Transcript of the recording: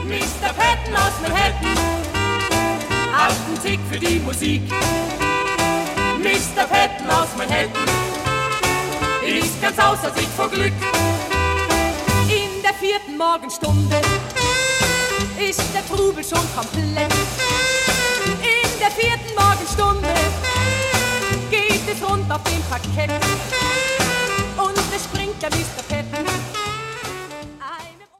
Mr. Patton aus Manhattan hat einen Tick für die Musik. Mr. Patton aus Manhattan ist ganz außer sich vor Glück. In der 4. Morgenstunde ist der Trubel schon komplett. In der 4. Morgenstunde geht es rund auf dem Parkett.